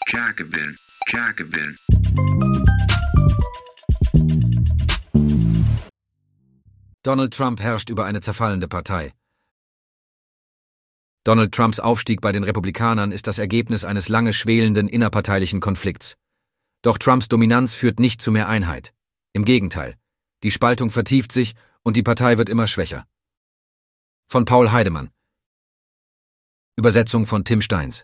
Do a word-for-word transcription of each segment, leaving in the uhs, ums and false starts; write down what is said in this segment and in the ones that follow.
Jacobin, Jacobin. Donald Trump herrscht über eine zerfallende Partei. Donald Trumps Aufstieg bei den Republikanern ist das Ergebnis eines lange schwelenden innerparteilichen Konflikts. Doch Trumps Dominanz führt nicht zu mehr Einheit. Im Gegenteil, die Spaltung vertieft sich und die Partei wird immer schwächer. Von Paul Heidemann. Übersetzung von Tim Steins.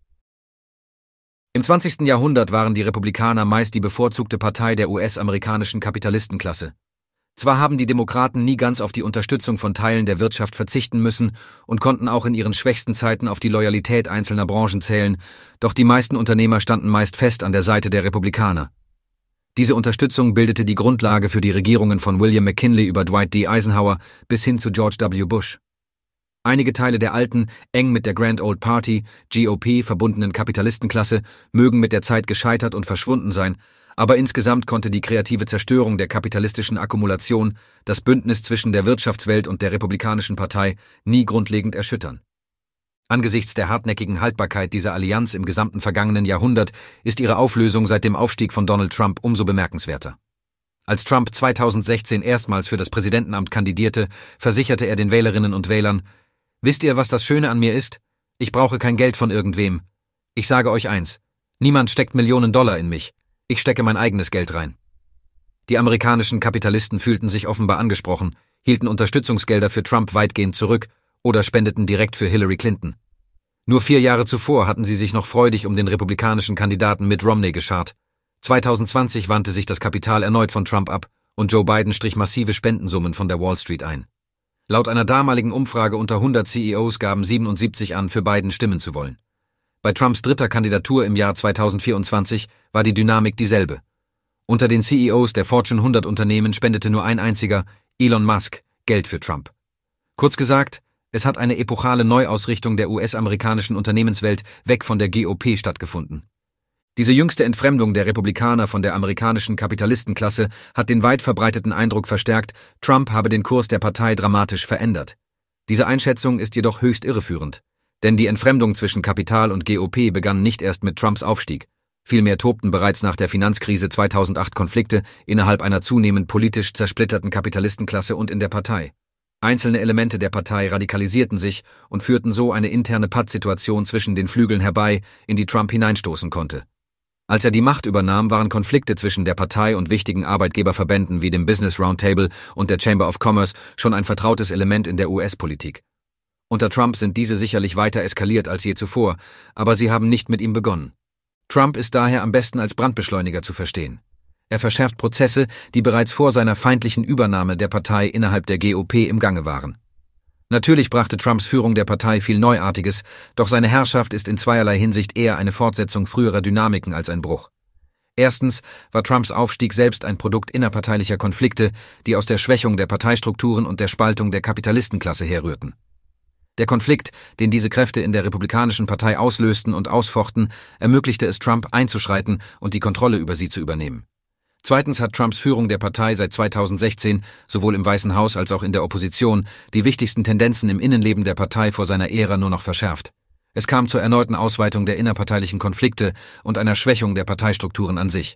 Im zwanzigsten Jahrhundert waren die Republikaner meist die bevorzugte Partei der U S-amerikanischen Kapitalistenklasse. Zwar haben die Demokraten nie ganz auf die Unterstützung von Teilen der Wirtschaft verzichten müssen und konnten auch in ihren schwächsten Zeiten auf die Loyalität einzelner Branchen zählen, doch die meisten Unternehmer standen meist fest an der Seite der Republikaner. Diese Unterstützung bildete die Grundlage für die Regierungen von William McKinley über Dwight D. Eisenhower bis hin zu George W. Bush. Einige Teile der alten, eng mit der Grand Old Party, G O P, verbundenen Kapitalistenklasse mögen mit der Zeit gescheitert und verschwunden sein, aber insgesamt konnte die kreative Zerstörung der kapitalistischen Akkumulation das Bündnis zwischen der Wirtschaftswelt und der Republikanischen Partei nie grundlegend erschüttern. Angesichts der hartnäckigen Haltbarkeit dieser Allianz im gesamten vergangenen Jahrhundert ist ihre Auflösung seit dem Aufstieg von Donald Trump umso bemerkenswerter. Als Trump zweitausendsechzehn erstmals für das Präsidentenamt kandidierte, versicherte er den Wählerinnen und Wählern: Wisst ihr, was das Schöne an mir ist? Ich brauche kein Geld von irgendwem. Ich sage euch eins: Niemand steckt Millionen Dollar in mich. Ich stecke mein eigenes Geld rein. Die amerikanischen Kapitalisten fühlten sich offenbar angesprochen, hielten Unterstützungsgelder für Trump weitgehend zurück oder spendeten direkt für Hillary Clinton. Nur vier Jahre zuvor hatten sie sich noch freudig um den republikanischen Kandidaten Mitt Romney geschart. zweitausendzwanzig wandte sich das Kapital erneut von Trump ab und Joe Biden strich massive Spendensummen von der Wall Street ein. Laut einer damaligen Umfrage unter hundert C E Os gaben siebenundsiebzig an, für Biden stimmen zu wollen. Bei Trumps dritter Kandidatur im Jahr zweitausendvierundzwanzig war die Dynamik dieselbe. Unter den C E Os der Fortune hundert Unternehmen spendete nur ein einziger, Elon Musk, Geld für Trump. Kurz gesagt, es hat eine epochale Neuausrichtung der U S-amerikanischen Unternehmenswelt weg von der G O P stattgefunden. Diese jüngste Entfremdung der Republikaner von der amerikanischen Kapitalistenklasse hat den weit verbreiteten Eindruck verstärkt, Trump habe den Kurs der Partei dramatisch verändert. Diese Einschätzung ist jedoch höchst irreführend. Denn die Entfremdung zwischen Kapital und G O P begann nicht erst mit Trumps Aufstieg. Vielmehr tobten bereits nach der Finanzkrise zweitausendacht Konflikte innerhalb einer zunehmend politisch zersplitterten Kapitalistenklasse und in der Partei. Einzelne Elemente der Partei radikalisierten sich und führten so eine interne Pattsituation zwischen den Flügeln herbei, in die Trump hineinstoßen konnte. Als er die Macht übernahm, waren Konflikte zwischen der Partei und wichtigen Arbeitgeberverbänden wie dem Business Roundtable und der Chamber of Commerce schon ein vertrautes Element in der U S-Politik. Unter Trump sind diese sicherlich weiter eskaliert als je zuvor, aber sie haben nicht mit ihm begonnen. Trump ist daher am besten als Brandbeschleuniger zu verstehen. Er verschärft Prozesse, die bereits vor seiner feindlichen Übernahme der Partei innerhalb der G O P im Gange waren. Natürlich brachte Trumps Führung der Partei viel Neuartiges, doch seine Herrschaft ist in zweierlei Hinsicht eher eine Fortsetzung früherer Dynamiken als ein Bruch. Erstens war Trumps Aufstieg selbst ein Produkt innerparteilicher Konflikte, die aus der Schwächung der Parteistrukturen und der Spaltung der Kapitalistenklasse herrührten. Der Konflikt, den diese Kräfte in der Republikanischen Partei auslösten und ausfochten, ermöglichte es Trump einzuschreiten und die Kontrolle über sie zu übernehmen. Zweitens hat Trumps Führung der Partei seit zweitausendsechzehn, sowohl im Weißen Haus als auch in der Opposition, die wichtigsten Tendenzen im Innenleben der Partei vor seiner Ära nur noch verschärft. Es kam zur erneuten Ausweitung der innerparteilichen Konflikte und einer Schwächung der Parteistrukturen an sich.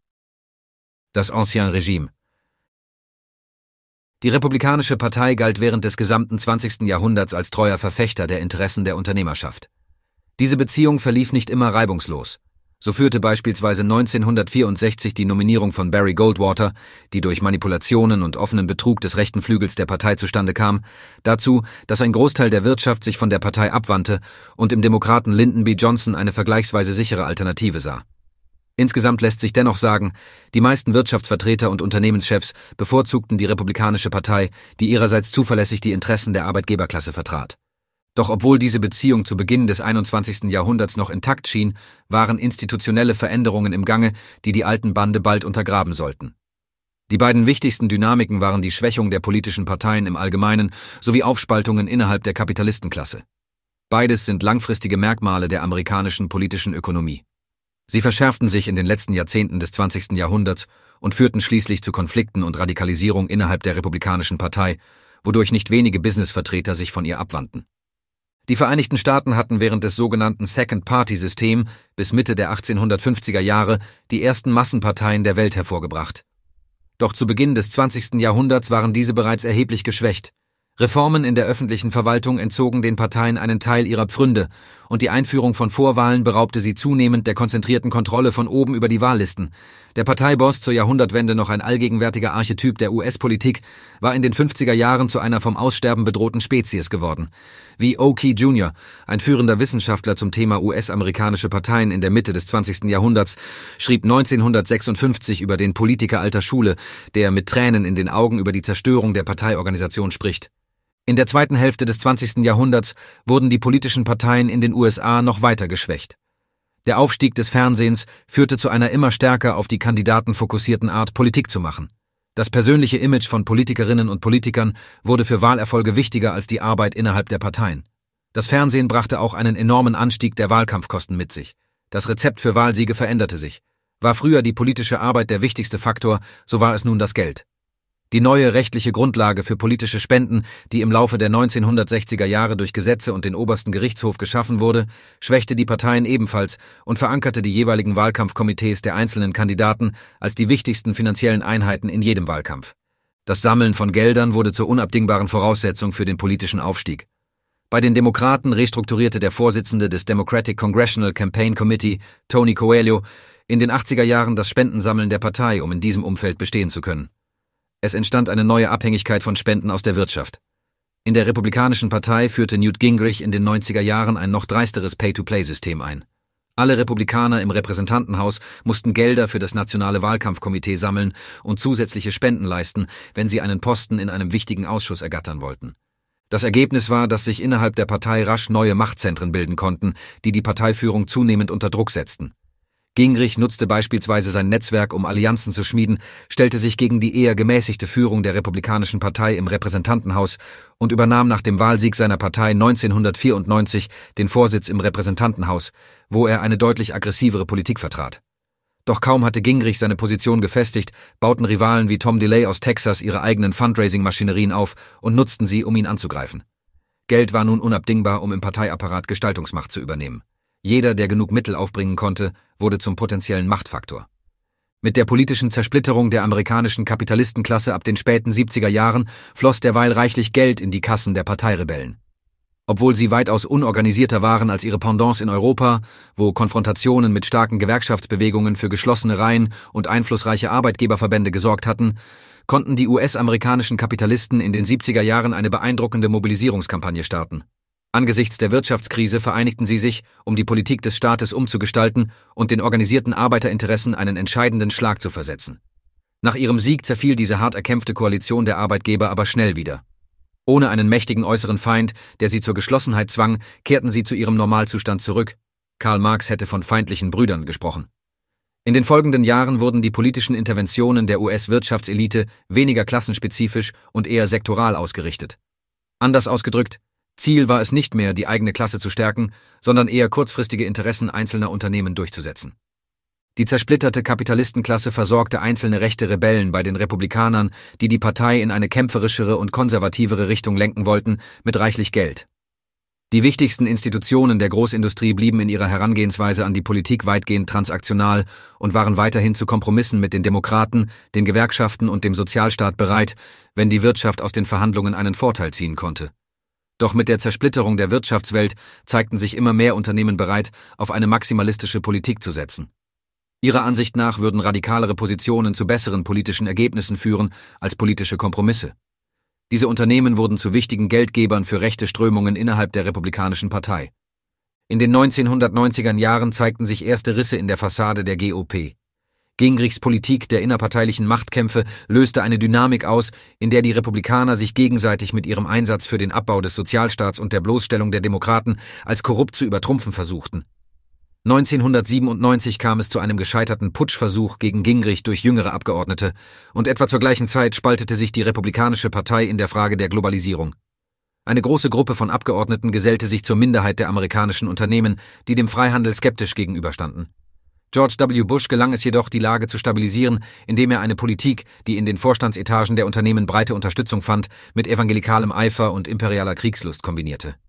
Das Ancien Regime. Die Republikanische Partei galt während des gesamten zwanzigsten Jahrhunderts als treuer Verfechter der Interessen der Unternehmerschaft. Diese Beziehung verlief nicht immer reibungslos. So führte beispielsweise neunzehnhundertvierundsechzig die Nominierung von Barry Goldwater, die durch Manipulationen und offenen Betrug des rechten Flügels der Partei zustande kam, dazu, dass ein Großteil der Wirtschaft sich von der Partei abwandte und im Demokraten Lyndon B. Johnson eine vergleichsweise sichere Alternative sah. Insgesamt lässt sich dennoch sagen, die meisten Wirtschaftsvertreter und Unternehmenschefs bevorzugten die Republikanische Partei, die ihrerseits zuverlässig die Interessen der Arbeitgeberklasse vertrat. Doch obwohl diese Beziehung zu Beginn des einundzwanzigsten Jahrhunderts noch intakt schien, waren institutionelle Veränderungen im Gange, die die alten Bande bald untergraben sollten. Die beiden wichtigsten Dynamiken waren die Schwächung der politischen Parteien im Allgemeinen sowie Aufspaltungen innerhalb der Kapitalistenklasse. Beides sind langfristige Merkmale der amerikanischen politischen Ökonomie. Sie verschärften sich in den letzten Jahrzehnten des zwanzigsten Jahrhunderts und führten schließlich zu Konflikten und Radikalisierung innerhalb der Republikanischen Partei, wodurch nicht wenige Businessvertreter sich von ihr abwandten. Die Vereinigten Staaten hatten während des sogenannten Second-Party-System bis Mitte der achtzehnhundertfünfziger Jahre die ersten Massenparteien der Welt hervorgebracht. Doch zu Beginn des zwanzigsten Jahrhunderts waren diese bereits erheblich geschwächt. Reformen in der öffentlichen Verwaltung entzogen den Parteien einen Teil ihrer Pfründe und die Einführung von Vorwahlen beraubte sie zunehmend der konzentrierten Kontrolle von oben über die Wahllisten. Der Parteiboss, zur Jahrhundertwende noch ein allgegenwärtiger Archetyp der U S-Politik, war in den fünfziger Jahren zu einer vom Aussterben bedrohten Spezies geworden. Wie Oakey Junior, ein führender Wissenschaftler zum Thema U S-amerikanische Parteien in der Mitte des zwanzigsten Jahrhunderts, schrieb neunzehnhundertsechsundfünfzig über den Politiker alter Schule, der mit Tränen in den Augen über die Zerstörung der Parteiorganisation spricht. In der zweiten Hälfte des zwanzigsten Jahrhunderts wurden die politischen Parteien in den U S A noch weiter geschwächt. Der Aufstieg des Fernsehens führte zu einer immer stärker auf die Kandidaten fokussierten Art, Politik zu machen. Das persönliche Image von Politikerinnen und Politikern wurde für Wahlerfolge wichtiger als die Arbeit innerhalb der Parteien. Das Fernsehen brachte auch einen enormen Anstieg der Wahlkampfkosten mit sich. Das Rezept für Wahlsiege veränderte sich. War früher die politische Arbeit der wichtigste Faktor, so war es nun das Geld. Die neue rechtliche Grundlage für politische Spenden, die im Laufe der neunzehnhundertsechziger Jahre durch Gesetze und den obersten Gerichtshof geschaffen wurde, schwächte die Parteien ebenfalls und verankerte die jeweiligen Wahlkampfkomitees der einzelnen Kandidaten als die wichtigsten finanziellen Einheiten in jedem Wahlkampf. Das Sammeln von Geldern wurde zur unabdingbaren Voraussetzung für den politischen Aufstieg. Bei den Demokraten restrukturierte der Vorsitzende des Democratic Congressional Campaign Committee, Tony Coelho, in den achtziger Jahren das Spendensammeln der Partei, um in diesem Umfeld bestehen zu können. Es entstand eine neue Abhängigkeit von Spenden aus der Wirtschaft. In der Republikanischen Partei führte Newt Gingrich in den neunziger Jahren ein noch dreisteres Pay-to-Play-System ein. Alle Republikaner im Repräsentantenhaus mussten Gelder für das nationale Wahlkampfkomitee sammeln und zusätzliche Spenden leisten, wenn sie einen Posten in einem wichtigen Ausschuss ergattern wollten. Das Ergebnis war, dass sich innerhalb der Partei rasch neue Machtzentren bilden konnten, die die Parteiführung zunehmend unter Druck setzten. Gingrich nutzte beispielsweise sein Netzwerk, um Allianzen zu schmieden, stellte sich gegen die eher gemäßigte Führung der Republikanischen Partei im Repräsentantenhaus und übernahm nach dem Wahlsieg seiner Partei neunzehnhundertvierundneunzig den Vorsitz im Repräsentantenhaus, wo er eine deutlich aggressivere Politik vertrat. Doch kaum hatte Gingrich seine Position gefestigt, bauten Rivalen wie Tom DeLay aus Texas ihre eigenen Fundraising-Maschinerien auf und nutzten sie, um ihn anzugreifen. Geld war nun unabdingbar, um im Parteiapparat Gestaltungsmacht zu übernehmen. Jeder, der genug Mittel aufbringen konnte, wurde zum potenziellen Machtfaktor. Mit der politischen Zersplitterung der amerikanischen Kapitalistenklasse ab den späten siebziger Jahren floss derweil reichlich Geld in die Kassen der Parteirebellen. Obwohl sie weitaus unorganisierter waren als ihre Pendants in Europa, wo Konfrontationen mit starken Gewerkschaftsbewegungen für geschlossene Reihen und einflussreiche Arbeitgeberverbände gesorgt hatten, konnten die U S-amerikanischen Kapitalisten in den siebziger Jahren eine beeindruckende Mobilisierungskampagne starten. Angesichts der Wirtschaftskrise vereinigten sie sich, um die Politik des Staates umzugestalten und den organisierten Arbeiterinteressen einen entscheidenden Schlag zu versetzen. Nach ihrem Sieg zerfiel diese hart erkämpfte Koalition der Arbeitgeber aber schnell wieder. Ohne einen mächtigen äußeren Feind, der sie zur Geschlossenheit zwang, kehrten sie zu ihrem Normalzustand zurück. Karl Marx hätte von feindlichen Brüdern gesprochen. In den folgenden Jahren wurden die politischen Interventionen der U S-Wirtschaftselite weniger klassenspezifisch und eher sektoral ausgerichtet. Anders ausgedrückt, Ziel war es nicht mehr, die eigene Klasse zu stärken, sondern eher kurzfristige Interessen einzelner Unternehmen durchzusetzen. Die zersplitterte Kapitalistenklasse versorgte einzelne rechte Rebellen bei den Republikanern, die die Partei in eine kämpferischere und konservativere Richtung lenken wollten, mit reichlich Geld. Die wichtigsten Institutionen der Großindustrie blieben in ihrer Herangehensweise an die Politik weitgehend transaktional und waren weiterhin zu Kompromissen mit den Demokraten, den Gewerkschaften und dem Sozialstaat bereit, wenn die Wirtschaft aus den Verhandlungen einen Vorteil ziehen konnte. Doch mit der Zersplitterung der Wirtschaftswelt zeigten sich immer mehr Unternehmen bereit, auf eine maximalistische Politik zu setzen. Ihrer Ansicht nach würden radikalere Positionen zu besseren politischen Ergebnissen führen als politische Kompromisse. Diese Unternehmen wurden zu wichtigen Geldgebern für rechte Strömungen innerhalb der Republikanischen Partei. In den neunzehnhundertneunziger Jahren zeigten sich erste Risse in der Fassade der G O P. Gingrichs Politik der innerparteilichen Machtkämpfe löste eine Dynamik aus, in der die Republikaner sich gegenseitig mit ihrem Einsatz für den Abbau des Sozialstaats und der Bloßstellung der Demokraten als korrupt zu übertrumpfen versuchten. neunzehnhundertsiebenundneunzig kam es zu einem gescheiterten Putschversuch gegen Gingrich durch jüngere Abgeordnete, und etwa zur gleichen Zeit spaltete sich die Republikanische Partei in der Frage der Globalisierung. Eine große Gruppe von Abgeordneten gesellte sich zur Minderheit der amerikanischen Unternehmen, die dem Freihandel skeptisch gegenüberstanden. George W. Bush gelang es jedoch, die Lage zu stabilisieren, indem er eine Politik, die in den Vorstandsetagen der Unternehmen breite Unterstützung fand, mit evangelikalem Eifer und imperialer Kriegslust kombinierte.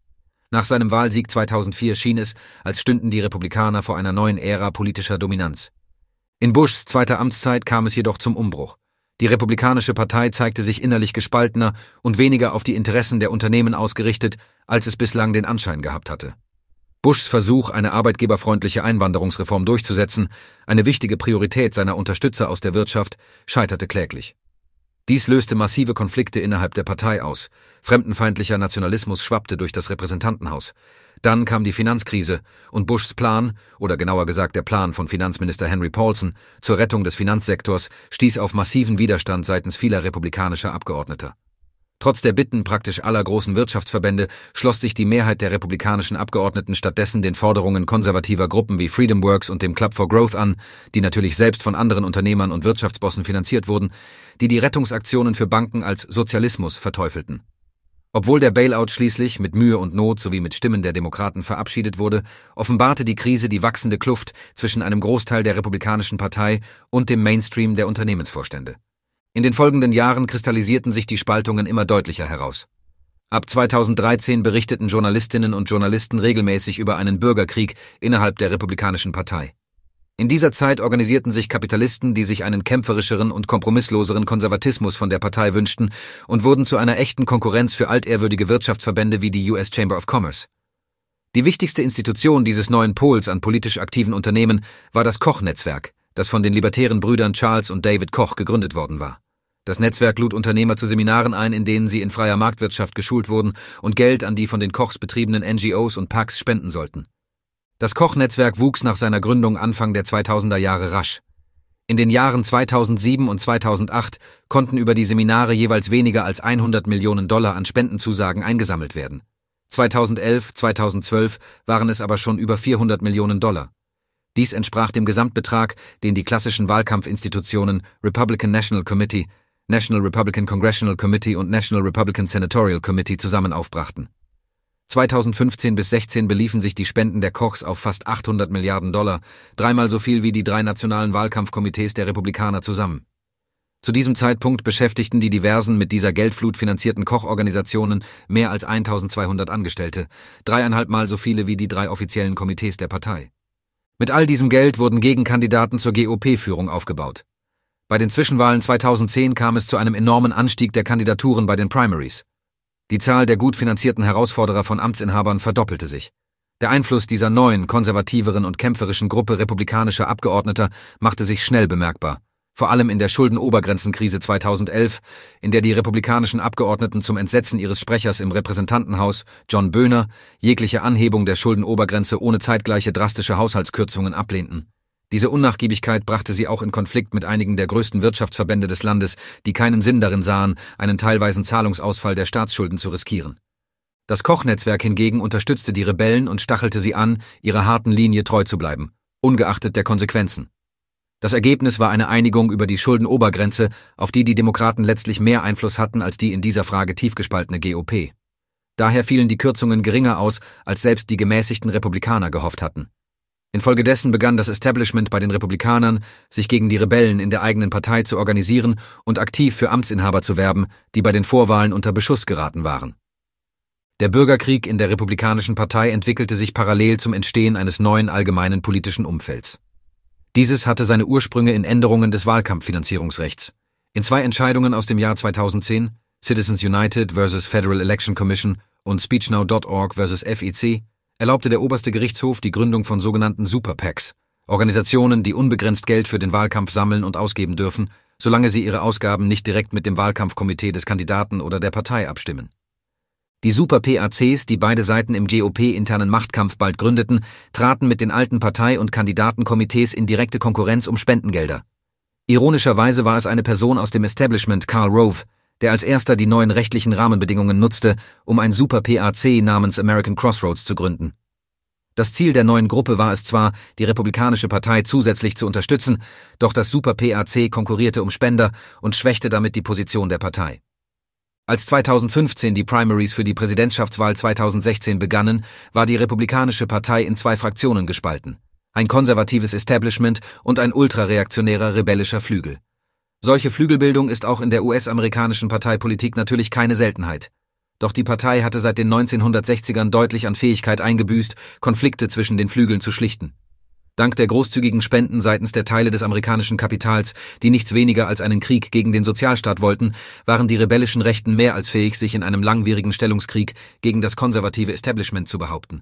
Nach seinem Wahlsieg zweitausendvier schien es, als stünden die Republikaner vor einer neuen Ära politischer Dominanz. In Bushs zweiter Amtszeit kam es jedoch zum Umbruch. Die Republikanische Partei zeigte sich innerlich gespaltener und weniger auf die Interessen der Unternehmen ausgerichtet, als es bislang den Anschein gehabt hatte. Bushs Versuch, eine arbeitgeberfreundliche Einwanderungsreform durchzusetzen, eine wichtige Priorität seiner Unterstützer aus der Wirtschaft, scheiterte kläglich. Dies löste massive Konflikte innerhalb der Partei aus. Fremdenfeindlicher Nationalismus schwappte durch das Repräsentantenhaus. Dann kam die Finanzkrise und Bushs Plan, oder genauer gesagt der Plan von Finanzminister Henry Paulson, zur Rettung des Finanzsektors stieß auf massiven Widerstand seitens vieler republikanischer Abgeordneter. Trotz der Bitten praktisch aller großen Wirtschaftsverbände schloss sich die Mehrheit der republikanischen Abgeordneten stattdessen den Forderungen konservativer Gruppen wie FreedomWorks und dem Club for Growth an, die natürlich selbst von anderen Unternehmern und Wirtschaftsbossen finanziert wurden, die die Rettungsaktionen für Banken als Sozialismus verteufelten. Obwohl der Bailout schließlich mit Mühe und Not sowie mit Stimmen der Demokraten verabschiedet wurde, offenbarte die Krise die wachsende Kluft zwischen einem Großteil der Republikanischen Partei und dem Mainstream der Unternehmensvorstände. In den folgenden Jahren kristallisierten sich die Spaltungen immer deutlicher heraus. Ab zweitausenddreizehn berichteten Journalistinnen und Journalisten regelmäßig über einen Bürgerkrieg innerhalb der Republikanischen Partei. In dieser Zeit organisierten sich Kapitalisten, die sich einen kämpferischeren und kompromissloseren Konservatismus von der Partei wünschten und wurden zu einer echten Konkurrenz für altehrwürdige Wirtschaftsverbände wie die U S Chamber of Commerce. Die wichtigste Institution dieses neuen Pols an politisch aktiven Unternehmen war das Koch-Netzwerk, das von den libertären Brüdern Charles und David Koch gegründet worden war. Das Netzwerk lud Unternehmer zu Seminaren ein, in denen sie in freier Marktwirtschaft geschult wurden und Geld an die von den Kochs betriebenen N G Os und PACs spenden sollten. Das Koch-Netzwerk wuchs nach seiner Gründung Anfang der zweitausender Jahre rasch. In den Jahren zweitausendsieben und zweitausendacht konnten über die Seminare jeweils weniger als hundert Millionen Dollar an Spendenzusagen eingesammelt werden. zweitausendelf, zweitausendzwölf waren es aber schon über vierhundert Millionen Dollar. Dies entsprach dem Gesamtbetrag, den die klassischen Wahlkampfinstitutionen Republican National Committee, National Republican Congressional Committee und National Republican Senatorial Committee zusammen aufbrachten. zweitausendfünfzehn bis sechzehn beliefen sich die Spenden der Kochs auf fast achthundert Milliarden Dollar, dreimal so viel wie die drei nationalen Wahlkampfkomitees der Republikaner zusammen. Zu diesem Zeitpunkt beschäftigten die diversen mit dieser Geldflut finanzierten Kochorganisationen mehr als eintausendzweihundert Angestellte, dreieinhalb Mal so viele wie die drei offiziellen Komitees der Partei. Mit all diesem Geld wurden Gegenkandidaten zur G O P-Führung aufgebaut. Bei den Zwischenwahlen zweitausendzehn kam es zu einem enormen Anstieg der Kandidaturen bei den Primaries. Die Zahl der gut finanzierten Herausforderer von Amtsinhabern verdoppelte sich. Der Einfluss dieser neuen, konservativeren und kämpferischen Gruppe republikanischer Abgeordneter machte sich schnell bemerkbar. Vor allem in der Schuldenobergrenzenkrise zweitausendelf, in der die republikanischen Abgeordneten zum Entsetzen ihres Sprechers im Repräsentantenhaus, John Boehner, jegliche Anhebung der Schuldenobergrenze ohne zeitgleiche drastische Haushaltskürzungen ablehnten. Diese Unnachgiebigkeit brachte sie auch in Konflikt mit einigen der größten Wirtschaftsverbände des Landes, die keinen Sinn darin sahen, einen teilweisen Zahlungsausfall der Staatsschulden zu riskieren. Das Koch-Netzwerk hingegen unterstützte die Rebellen und stachelte sie an, ihrer harten Linie treu zu bleiben, ungeachtet der Konsequenzen. Das Ergebnis war eine Einigung über die Schuldenobergrenze, auf die die Demokraten letztlich mehr Einfluss hatten als die in dieser Frage tief gespaltene G O P. Daher fielen die Kürzungen geringer aus, als selbst die gemäßigten Republikaner gehofft hatten. Infolgedessen begann das Establishment bei den Republikanern, sich gegen die Rebellen in der eigenen Partei zu organisieren und aktiv für Amtsinhaber zu werben, die bei den Vorwahlen unter Beschuss geraten waren. Der Bürgerkrieg in der Republikanischen Partei entwickelte sich parallel zum Entstehen eines neuen allgemeinen politischen Umfelds. Dieses hatte seine Ursprünge in Änderungen des Wahlkampffinanzierungsrechts. In zwei Entscheidungen aus dem Jahr zweitausendzehn, Citizens United versus Federal Election Commission und Speechnow Punkt org versus F E C, erlaubte der oberste Gerichtshof die Gründung von sogenannten Super PACs, Organisationen, die unbegrenzt Geld für den Wahlkampf sammeln und ausgeben dürfen, solange sie ihre Ausgaben nicht direkt mit dem Wahlkampfkomitee des Kandidaten oder der Partei abstimmen. Die Super-P A Cs, die beide Seiten im G O P-internen Machtkampf bald gründeten, traten mit den alten Partei- und Kandidatenkomitees in direkte Konkurrenz um Spendengelder. Ironischerweise war es eine Person aus dem Establishment, Karl Rove, der als erster die neuen rechtlichen Rahmenbedingungen nutzte, um ein Super-P A C namens American Crossroads zu gründen. Das Ziel der neuen Gruppe war es zwar, die Republikanische Partei zusätzlich zu unterstützen, doch das Super-P A C konkurrierte um Spender und schwächte damit die Position der Partei. Als zweitausendfünfzehn die Primaries für die Präsidentschaftswahl zweitausendsechzehn begannen, war die Republikanische Partei in zwei Fraktionen gespalten: ein konservatives Establishment und ein ultrareaktionärer rebellischer Flügel. Solche Flügelbildung ist auch in der U S-amerikanischen Parteipolitik natürlich keine Seltenheit. Doch die Partei hatte seit den neunzehnhundertsechzigern deutlich an Fähigkeit eingebüßt, Konflikte zwischen den Flügeln zu schlichten. Dank der großzügigen Spenden seitens der Teile des amerikanischen Kapitals, die nichts weniger als einen Krieg gegen den Sozialstaat wollten, waren die rebellischen Rechten mehr als fähig, sich in einem langwierigen Stellungskrieg gegen das konservative Establishment zu behaupten.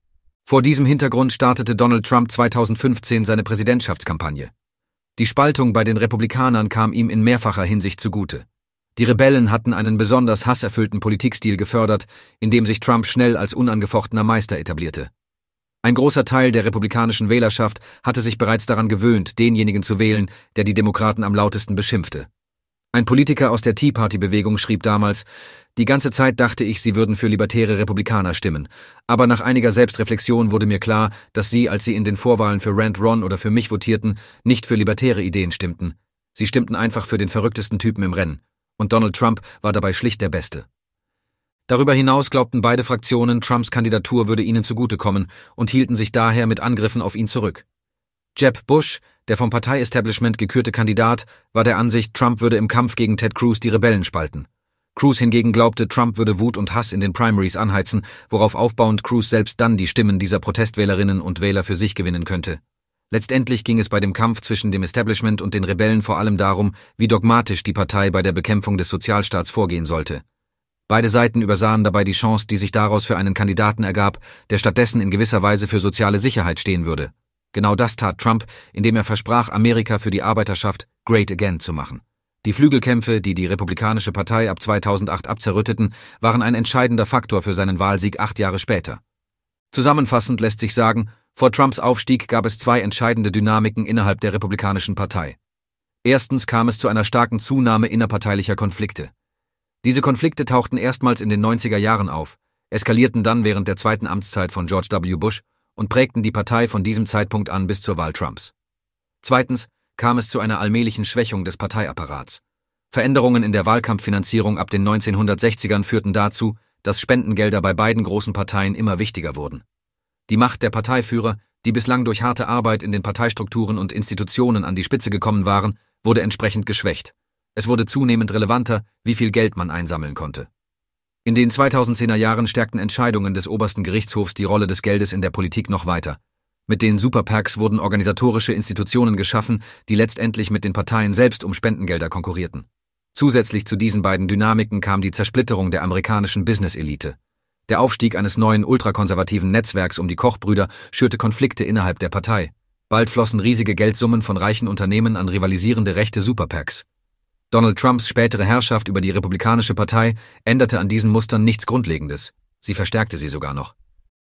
Vor diesem Hintergrund startete Donald Trump zweitausendfünfzehn seine Präsidentschaftskampagne. Die Spaltung bei den Republikanern kam ihm in mehrfacher Hinsicht zugute. Die Rebellen hatten einen besonders hasserfüllten Politikstil gefördert, in dem sich Trump schnell als unangefochtener Meister etablierte. Ein großer Teil der republikanischen Wählerschaft hatte sich bereits daran gewöhnt, denjenigen zu wählen, der die Demokraten am lautesten beschimpfte. Ein Politiker aus der Tea Party-Bewegung schrieb damals: Die ganze Zeit dachte ich, sie würden für libertäre Republikaner stimmen, aber nach einiger Selbstreflexion wurde mir klar, dass sie, als sie in den Vorwahlen für Rand Ron oder für mich votierten, nicht für libertäre Ideen stimmten. Sie stimmten einfach für den verrücktesten Typen im Rennen. Und Donald Trump war dabei schlicht der Beste. Darüber hinaus glaubten beide Fraktionen, Trumps Kandidatur würde ihnen zugutekommen und hielten sich daher mit Angriffen auf ihn zurück. Jeb Bush, der vom Partei-Establishment gekürte Kandidat, war der Ansicht, Trump würde im Kampf gegen Ted Cruz die Rebellen spalten. Cruz hingegen glaubte, Trump würde Wut und Hass in den Primaries anheizen, worauf aufbauend Cruz selbst dann die Stimmen dieser Protestwählerinnen und Wähler für sich gewinnen könnte. Letztendlich ging es bei dem Kampf zwischen dem Establishment und den Rebellen vor allem darum, wie dogmatisch die Partei bei der Bekämpfung des Sozialstaats vorgehen sollte. Beide Seiten übersahen dabei die Chance, die sich daraus für einen Kandidaten ergab, der stattdessen in gewisser Weise für soziale Sicherheit stehen würde. Genau das tat Trump, indem er versprach, Amerika für die Arbeiterschaft Great Again zu machen. Die Flügelkämpfe, die die Republikanische Partei ab zweitausendacht abzerrütteten, waren ein entscheidender Faktor für seinen Wahlsieg acht Jahre später. Zusammenfassend lässt sich sagen, vor Trumps Aufstieg gab es zwei entscheidende Dynamiken innerhalb der Republikanischen Partei. Erstens kam es zu einer starken Zunahme innerparteilicher Konflikte. Diese Konflikte tauchten erstmals in den neunziger Jahren auf, eskalierten dann während der zweiten Amtszeit von George W. Bush und prägten die Partei von diesem Zeitpunkt an bis zur Wahl Trumps. Zweitens kam es zu einer allmählichen Schwächung des Parteiapparats. Veränderungen in der Wahlkampffinanzierung ab den neunzehnhundertsechzigern führten dazu, dass Spendengelder bei beiden großen Parteien immer wichtiger wurden. Die Macht der Parteiführer, die bislang durch harte Arbeit in den Parteistrukturen und Institutionen an die Spitze gekommen waren, wurde entsprechend geschwächt. Es wurde zunehmend relevanter, wie viel Geld man einsammeln konnte. In den zweitausendzehner Jahren stärkten Entscheidungen des obersten Gerichtshofs die Rolle des Geldes in der Politik noch weiter. Mit den Super PACs wurden organisatorische Institutionen geschaffen, die letztendlich mit den Parteien selbst um Spendengelder konkurrierten. Zusätzlich zu diesen beiden Dynamiken kam die Zersplitterung der amerikanischen Business-Elite. Der Aufstieg eines neuen ultrakonservativen Netzwerks um die Koch-Brüder schürte Konflikte innerhalb der Partei. Bald flossen riesige Geldsummen von reichen Unternehmen an rivalisierende rechte Super PACs. Donald Trumps spätere Herrschaft über die Republikanische Partei änderte an diesen Mustern nichts Grundlegendes. Sie verstärkte sie sogar noch.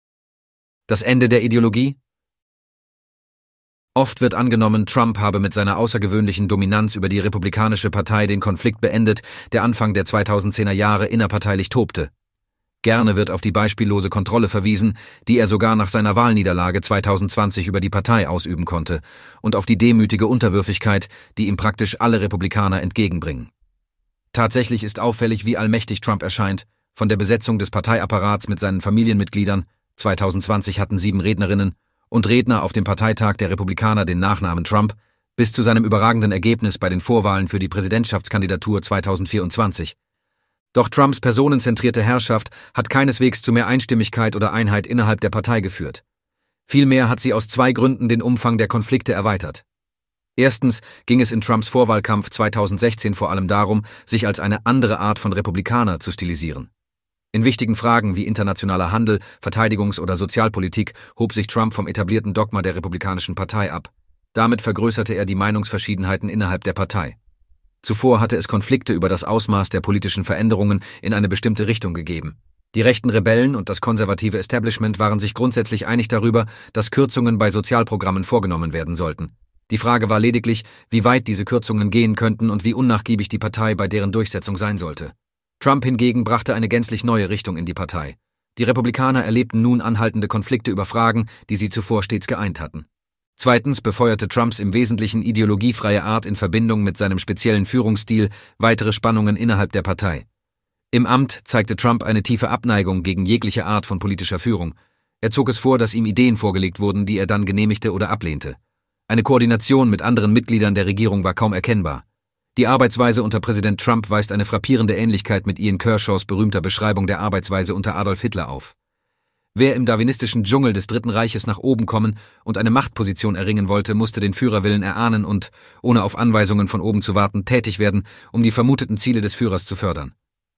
Das Ende der Ideologie? Oft wird angenommen, Trump habe mit seiner außergewöhnlichen Dominanz über die Republikanische Partei den Konflikt beendet, der Anfang der zweitausendzehner Jahre innerparteilich tobte. Gerne wird auf die beispiellose Kontrolle verwiesen, die er sogar nach seiner Wahlniederlage zweitausendzwanzig über die Partei ausüben konnte, und auf die demütige Unterwürfigkeit, die ihm praktisch alle Republikaner entgegenbringen. Tatsächlich ist auffällig, wie allmächtig Trump erscheint, von der Besetzung des Parteiapparats mit seinen Familienmitgliedern, zweitausendzwanzig hatten sieben Rednerinnen, und Redner auf dem Parteitag der Republikaner den Nachnamen Trump, bis zu seinem überragenden Ergebnis bei den Vorwahlen für die Präsidentschaftskandidatur zweitausendvierundzwanzig. Doch Trumps personenzentrierte Herrschaft hat keineswegs zu mehr Einstimmigkeit oder Einheit innerhalb der Partei geführt. Vielmehr hat sie aus zwei Gründen den Umfang der Konflikte erweitert. Erstens ging es in Trumps Vorwahlkampf zweitausendsechzehn vor allem darum, sich als eine andere Art von Republikaner zu stilisieren. In wichtigen Fragen wie internationaler Handel, Verteidigungs- oder Sozialpolitik hob sich Trump vom etablierten Dogma der Republikanischen Partei ab. Damit vergrößerte er die Meinungsverschiedenheiten innerhalb der Partei. Zuvor hatte es Konflikte über das Ausmaß der politischen Veränderungen in eine bestimmte Richtung gegeben. Die rechten Rebellen und das konservative Establishment waren sich grundsätzlich einig darüber, dass Kürzungen bei Sozialprogrammen vorgenommen werden sollten. Die Frage war lediglich, wie weit diese Kürzungen gehen könnten und wie unnachgiebig die Partei bei deren Durchsetzung sein sollte. Trump hingegen brachte eine gänzlich neue Richtung in die Partei. Die Republikaner erlebten nun anhaltende Konflikte über Fragen, die sie zuvor stets geeint hatten. Zweitens befeuerte Trumps im Wesentlichen ideologiefreie Art in Verbindung mit seinem speziellen Führungsstil weitere Spannungen innerhalb der Partei. Im Amt zeigte Trump eine tiefe Abneigung gegen jegliche Art von politischer Führung. Er zog es vor, dass ihm Ideen vorgelegt wurden, die er dann genehmigte oder ablehnte. Eine Koordination mit anderen Mitgliedern der Regierung war kaum erkennbar. Die Arbeitsweise unter Präsident Trump weist eine frappierende Ähnlichkeit mit Ian Kershaws berühmter Beschreibung der Arbeitsweise unter Adolf Hitler auf. Wer im darwinistischen Dschungel des Dritten Reiches nach oben kommen und eine Machtposition erringen wollte, musste den Führerwillen erahnen und, ohne auf Anweisungen von oben zu warten, tätig werden, um die vermuteten Ziele des Führers zu fördern.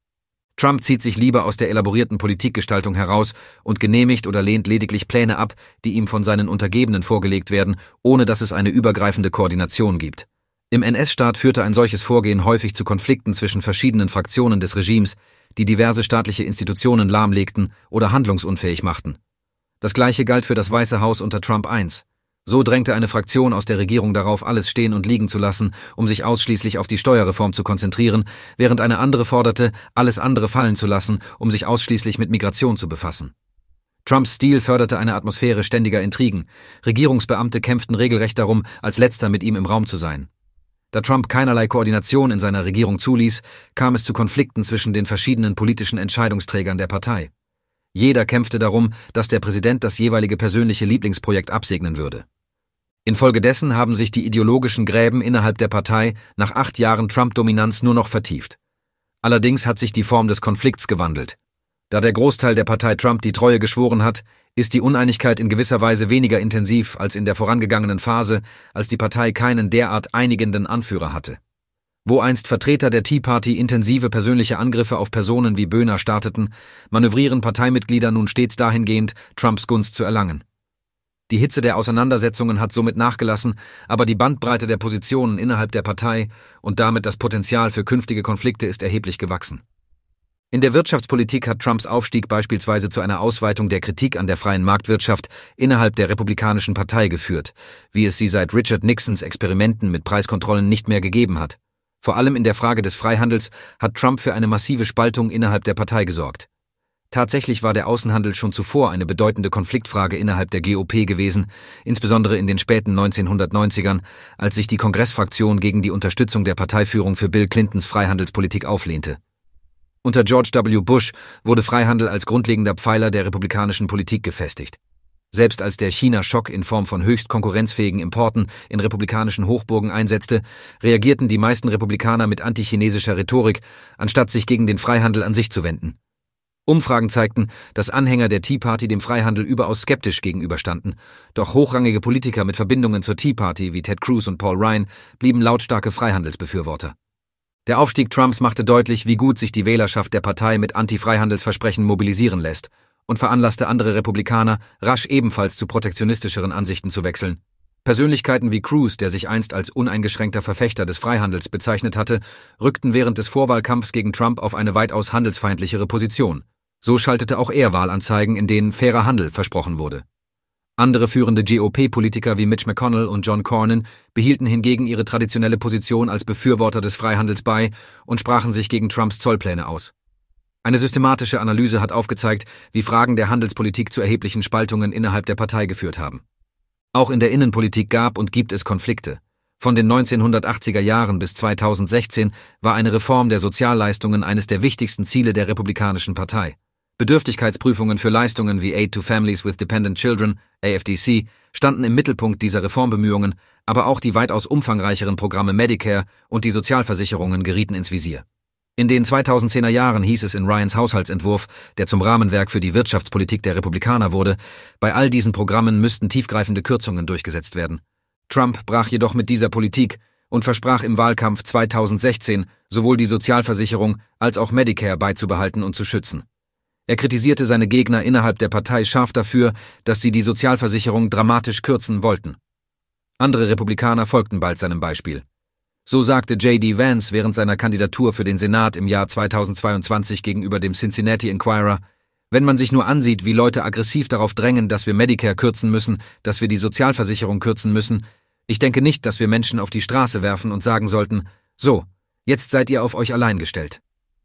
Trump zieht sich lieber aus der elaborierten Politikgestaltung heraus und genehmigt oder lehnt lediglich Pläne ab, die ihm von seinen Untergebenen vorgelegt werden, ohne dass es eine übergreifende Koordination gibt. Im N S-Staat führte ein solches Vorgehen häufig zu Konflikten zwischen verschiedenen Fraktionen des Regimes, die diverse staatliche Institutionen lahmlegten oder handlungsunfähig machten. Das Gleiche galt für das Weiße Haus unter Trump eins. So drängte eine Fraktion aus der Regierung darauf, alles stehen und liegen zu lassen, um sich ausschließlich auf die Steuerreform zu konzentrieren, während eine andere forderte, alles andere fallen zu lassen, um sich ausschließlich mit Migration zu befassen. Trumps Stil förderte eine Atmosphäre ständiger Intrigen. Regierungsbeamte kämpften regelrecht darum, als Letzter mit ihm im Raum zu sein. Da Trump keinerlei Koordination in seiner Regierung zuließ, kam es zu Konflikten zwischen den verschiedenen politischen Entscheidungsträgern der Partei. Jeder kämpfte darum, dass der Präsident das jeweilige persönliche Lieblingsprojekt absegnen würde. Infolgedessen haben sich die ideologischen Gräben innerhalb der Partei nach acht Jahren Trump-Dominanz nur noch vertieft. Allerdings hat sich die Form des Konflikts gewandelt. Da der Großteil der Partei Trump die Treue geschworen hat, ist die Uneinigkeit in gewisser Weise weniger intensiv als in der vorangegangenen Phase, als die Partei keinen derart einigenden Anführer hatte. Wo einst Vertreter der Tea Party intensive persönliche Angriffe auf Personen wie Boehner starteten, manövrieren Parteimitglieder nun stets dahingehend, Trumps Gunst zu erlangen. Die Hitze der Auseinandersetzungen hat somit nachgelassen, aber die Bandbreite der Positionen innerhalb der Partei und damit das Potenzial für künftige Konflikte ist erheblich gewachsen. In der Wirtschaftspolitik hat Trumps Aufstieg beispielsweise zu einer Ausweitung der Kritik an der freien Marktwirtschaft innerhalb der Republikanischen Partei geführt, wie es sie seit Richard Nixons Experimenten mit Preiskontrollen nicht mehr gegeben hat. Vor allem in der Frage des Freihandels hat Trump für eine massive Spaltung innerhalb der Partei gesorgt. Tatsächlich war der Außenhandel schon zuvor eine bedeutende Konfliktfrage innerhalb der G O P gewesen, insbesondere in den späten neunzehnhundertneunzigern, als sich die Kongressfraktion gegen die Unterstützung der Parteiführung für Bill Clintons Freihandelspolitik auflehnte. Unter George W. Bush wurde Freihandel als grundlegender Pfeiler der republikanischen Politik gefestigt. Selbst als der China-Schock in Form von höchst konkurrenzfähigen Importen in republikanischen Hochburgen einsetzte, reagierten die meisten Republikaner mit antichinesischer Rhetorik, anstatt sich gegen den Freihandel an sich zu wenden. Umfragen zeigten, dass Anhänger der Tea Party dem Freihandel überaus skeptisch gegenüberstanden, doch hochrangige Politiker mit Verbindungen zur Tea Party wie Ted Cruz und Paul Ryan blieben lautstarke Freihandelsbefürworter. Der Aufstieg Trumps machte deutlich, wie gut sich die Wählerschaft der Partei mit Anti-Freihandelsversprechen mobilisieren lässt und veranlasste andere Republikaner, rasch ebenfalls zu protektionistischeren Ansichten zu wechseln. Persönlichkeiten wie Cruz, der sich einst als uneingeschränkter Verfechter des Freihandels bezeichnet hatte, rückten während des Vorwahlkampfs gegen Trump auf eine weitaus handelsfeindlichere Position. So schaltete auch er Wahlanzeigen, in denen fairer Handel versprochen wurde. Andere führende G O P-Politiker wie Mitch McConnell und John Cornyn behielten hingegen ihre traditionelle Position als Befürworter des Freihandels bei und sprachen sich gegen Trumps Zollpläne aus. Eine systematische Analyse hat aufgezeigt, wie Fragen der Handelspolitik zu erheblichen Spaltungen innerhalb der Partei geführt haben. Auch in der Innenpolitik gab und gibt es Konflikte. Von den neunzehnhundertachtziger Jahren bis zweitausendsechzehn war eine Reform der Sozialleistungen eines der wichtigsten Ziele der Republikanischen Partei. Bedürftigkeitsprüfungen für Leistungen wie Aid to Families with Dependent Children, A F D C, standen im Mittelpunkt dieser Reformbemühungen, aber auch die weitaus umfangreicheren Programme Medicare und die Sozialversicherungen gerieten ins Visier. In den zweitausendzehner Jahren hieß es in Ryans Haushaltsentwurf, der zum Rahmenwerk für die Wirtschaftspolitik der Republikaner wurde, bei all diesen Programmen müssten tiefgreifende Kürzungen durchgesetzt werden. Trump brach jedoch mit dieser Politik und versprach im Wahlkampf zweitausendsechzehn sowohl die Sozialversicherung als auch Medicare beizubehalten und zu schützen. Er kritisierte seine Gegner innerhalb der Partei scharf dafür, dass sie die Sozialversicherung dramatisch kürzen wollten. Andere Republikaner folgten bald seinem Beispiel. So sagte J D Vance während seiner Kandidatur für den Senat im Jahr zweitausendzweiundzwanzig gegenüber dem Cincinnati Enquirer: Wenn man sich nur ansieht, wie Leute aggressiv darauf drängen, dass wir Medicare kürzen müssen, dass wir die Sozialversicherung kürzen müssen, ich denke nicht, dass wir Menschen auf die Straße werfen und sagen sollten: So, jetzt seid ihr auf euch allein gestellt.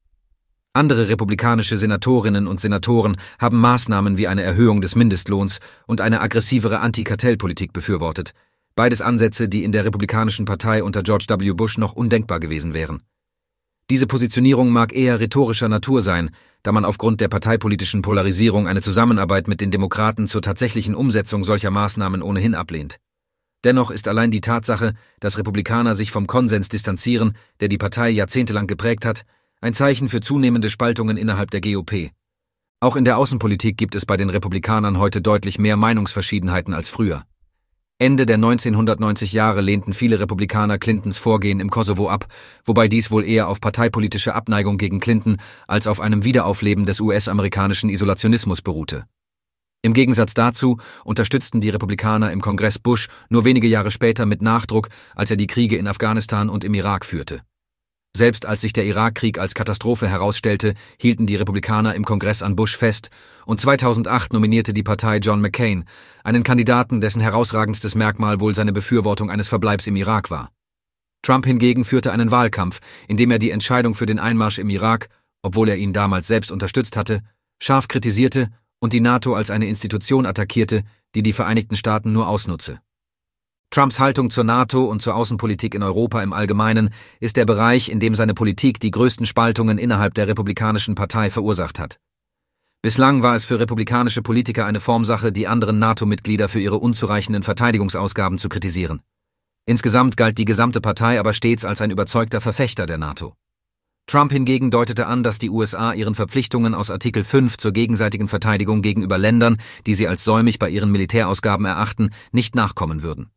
Andere republikanische Senatorinnen und Senatoren haben Maßnahmen wie eine Erhöhung des Mindestlohns und eine aggressivere Antikartellpolitik befürwortet. Beides Ansätze, die in der Republikanischen Partei unter George W. Bush noch undenkbar gewesen wären. Diese Positionierung mag eher rhetorischer Natur sein, da man aufgrund der parteipolitischen Polarisierung eine Zusammenarbeit mit den Demokraten zur tatsächlichen Umsetzung solcher Maßnahmen ohnehin ablehnt. Dennoch ist allein die Tatsache, dass Republikaner sich vom Konsens distanzieren, der die Partei jahrzehntelang geprägt hat, ein Zeichen für zunehmende Spaltungen innerhalb der G O P. Auch in der Außenpolitik gibt es bei den Republikanern heute deutlich mehr Meinungsverschiedenheiten als früher. Ende der neunzehnhundertneunzig Jahre lehnten viele Republikaner Clintons Vorgehen im Kosovo ab, wobei dies wohl eher auf parteipolitische Abneigung gegen Clinton als auf einem Wiederaufleben des U S-amerikanischen Isolationismus beruhte. Im Gegensatz dazu unterstützten die Republikaner im Kongress Bush nur wenige Jahre später mit Nachdruck, als er die Kriege in Afghanistan und im Irak führte. Selbst als sich der Irakkrieg als Katastrophe herausstellte, hielten die Republikaner im Kongress an Bush fest, und zweitausendacht nominierte die Partei John McCain, einen Kandidaten, dessen herausragendstes Merkmal wohl seine Befürwortung eines Verbleibs im Irak war. Trump hingegen führte einen Wahlkampf, in dem er die Entscheidung für den Einmarsch im Irak, obwohl er ihn damals selbst unterstützt hatte, scharf kritisierte und die NATO als eine Institution attackierte, die die Vereinigten Staaten nur ausnutze. Trumps Haltung zur NATO und zur Außenpolitik in Europa im Allgemeinen ist der Bereich, in dem seine Politik die größten Spaltungen innerhalb der Republikanischen Partei verursacht hat. Bislang war es für republikanische Politiker eine Formsache, die anderen NATO-Mitglieder für ihre unzureichenden Verteidigungsausgaben zu kritisieren. Insgesamt galt die gesamte Partei aber stets als ein überzeugter Verfechter der NATO. Trump hingegen deutete an, dass die U S A ihren Verpflichtungen aus Artikel fünf zur gegenseitigen Verteidigung gegenüber Ländern, die sie als säumig bei ihren Militärausgaben erachten, nicht nachkommen würden.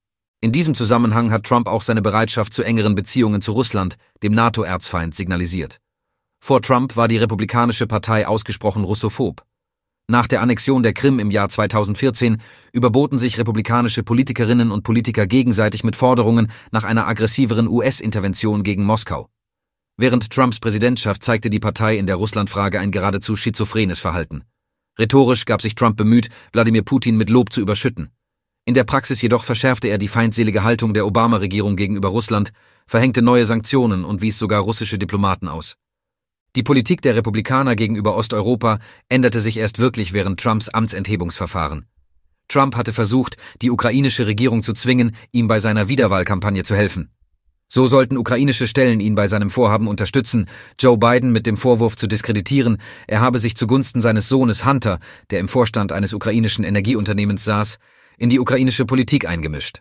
In diesem Zusammenhang hat Trump auch seine Bereitschaft zu engeren Beziehungen zu Russland, dem NATO-Erzfeind, signalisiert. Vor Trump war die Republikanische Partei ausgesprochen russophob. Nach der Annexion der Krim im Jahr zweitausendvierzehn überboten sich republikanische Politikerinnen und Politiker gegenseitig mit Forderungen nach einer aggressiveren U S-Intervention gegen Moskau. Während Trumps Präsidentschaft zeigte die Partei in der Russlandfrage ein geradezu schizophrenes Verhalten. Rhetorisch gab sich Trump bemüht, Wladimir Putin mit Lob zu überschütten. In der Praxis jedoch verschärfte er die feindselige Haltung der Obama-Regierung gegenüber Russland, verhängte neue Sanktionen und wies sogar russische Diplomaten aus. Die Politik der Republikaner gegenüber Osteuropa änderte sich erst wirklich während Trumps Amtsenthebungsverfahren. Trump hatte versucht, die ukrainische Regierung zu zwingen, ihm bei seiner Wiederwahlkampagne zu helfen. So sollten ukrainische Stellen ihn bei seinem Vorhaben unterstützen, Joe Biden mit dem Vorwurf zu diskreditieren, er habe sich zugunsten seines Sohnes Hunter, der im Vorstand eines ukrainischen Energieunternehmens saß, in die ukrainische Politik eingemischt.